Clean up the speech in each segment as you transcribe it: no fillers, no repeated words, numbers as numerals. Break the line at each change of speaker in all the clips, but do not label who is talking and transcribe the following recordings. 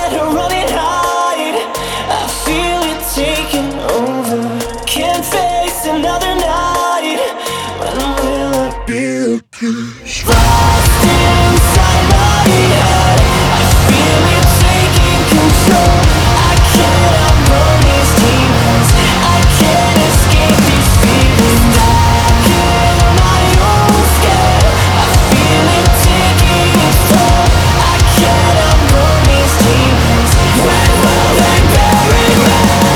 not run and hide. I feel it taking over. Can't face another night. When will I be okay? Lost inside my head, I feel it taking control. I can't outrun these demons. I can't escape these feelings. Back in my own skin, I feel it taking its toll. I can't outrun these demons. When will they bury me?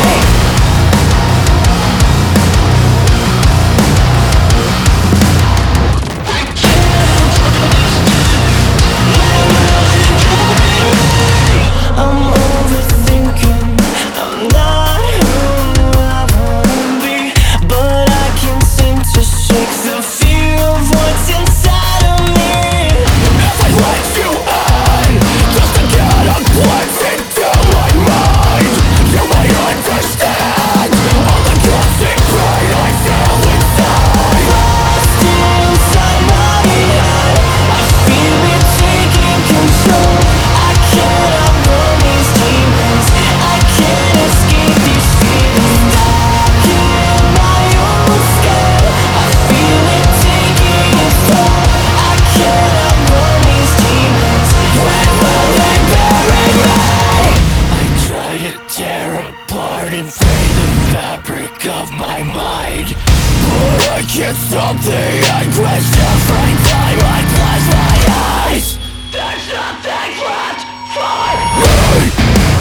I'm overthinking. I'm not who I wanna be, but I can't seem to shake the fear of what's inside of me. If I let you in, just to get a glimpse into my mind, you might understand all the toxic pride I feel inside. Lost inside my head, I feel it taking control. I can't outrun these demons. I can't escape these feelings. Back in my own skin, I feel it taking its toll. I can't outrun these demons. When will they bury me? I try to tear apart and free the fabric of my mind, but I can't stop the anguish. Every time I close my eyes, there's nothing left for me.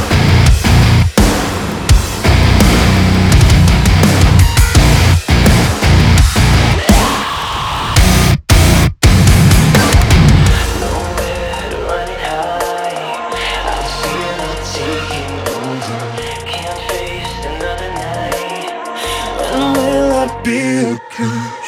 Nowhere to run and hide. I feel it taking over. Can't face another night. When will I be okay?